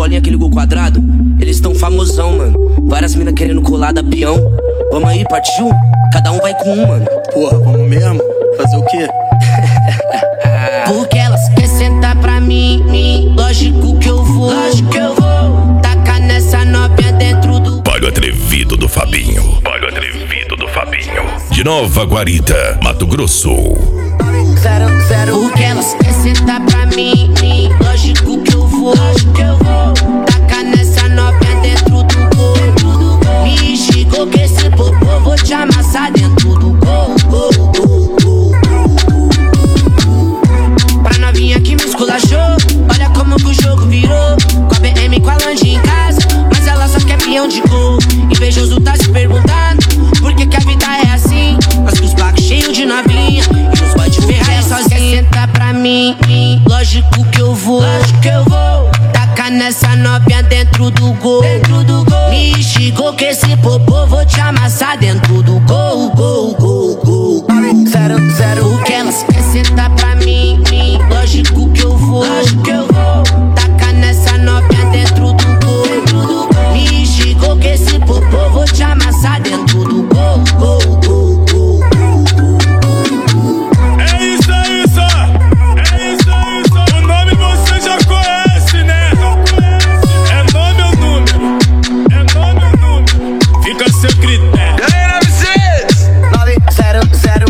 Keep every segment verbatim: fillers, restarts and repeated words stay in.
bolinha que ligou o quadrado, eles tão famosão, mano. Várias minas querendo colar da peão. Vamos aí, partiu? Cada um vai com um, mano. Porra, vamos mesmo? Fazer o quê? Porque elas querem sentar pra mim, mim. Lógico que eu vou, lógico que eu vou. Tacar nessa novinha dentro do Pago Atrevido do Fabinho. Pago Atrevido do Fabinho. De Nova Guarita, Mato Grosso. Zero, zero. Porque elas querem sentar pra mim, mim. Lógico que eu vou, lógico que eu vou. Tacar nessa novinha dentro do gol, dentro do gol. Me chegou que esse popô vou te amassar dentro do gol, gol, gol, gol. Pra novinha que me esculachou, olha como que o jogo virou. Com a B M, com a Lange em casa, mas ela só quer peão de gol. Invejoso tá se perguntando por que que a vida é assim. Mas com os blacos cheios de novinha e os boy de Ferrari sozinho. Quer sentar pra mim, mim, lógico que eu vou, lógico que eu vou. Tacar nessa novinha dentro do gol, dentro do gol. Me chegou que esse popô vou te amassar dentro do gol, gol, gol, gol. Zero, zero. Porque elas querem sentar pra mim, mim, lógico que eu vou, lógico que eu vou. Tacar nessa novinha dentro do gol, dentro do gol. Me chegou que esse popô vou te amassar dentro do gol, gol, gol, gol. É isso, é isso, é isso, é isso. O nome você já conhece, né? É nome ou número? É nome ou número? Fica a seu critério. nove zero zero.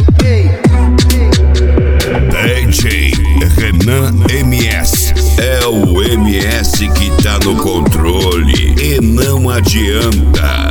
D J Renan M S. É o M S que tá no controle e não adianta.